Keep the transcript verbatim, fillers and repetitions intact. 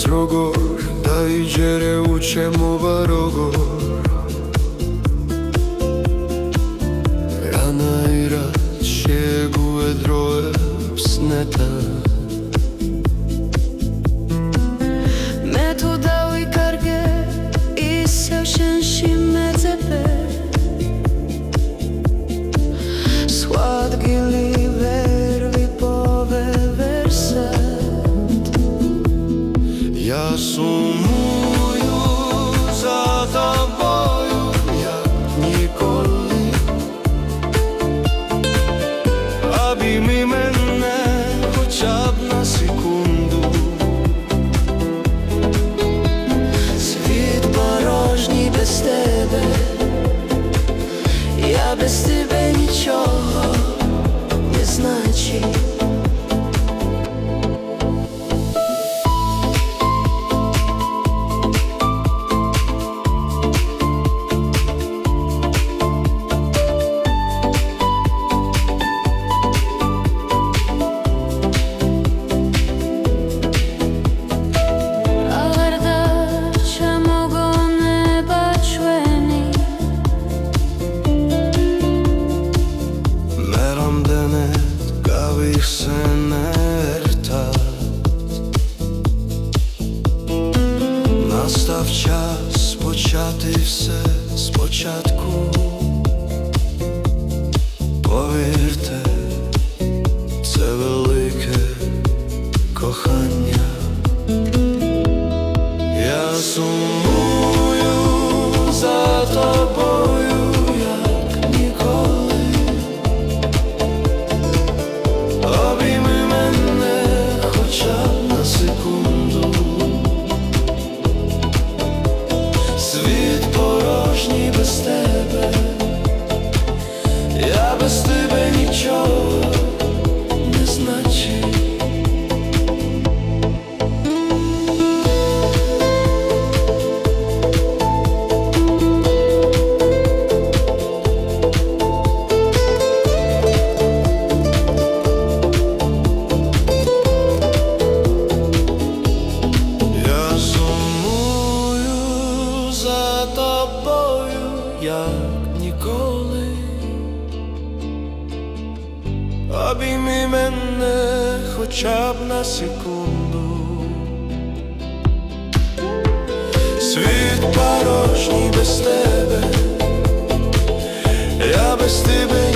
rogor, da iđere učemo varogor. Rana i račegu edroje psneta. Metodau i karge i sevšenši mecepe. Shvat gili vervi pove versat. Ja sumuju za тобою, як ніколи. Обійми мене хоча б на секунду. Світ порожній без тебе, я без тебе нічого не значить. Настав час почати все спочатку. Повірте, це велике кохання. Я сумую за тобою, як ніколи. Обійми мене хоча б на секунду. Світ порожній без тебе, я без тебе нічого не значить. Я сумую за тобою, як ніколи. Обійми мене хоча б на секунду. Світ порожній без тебе, я без тебе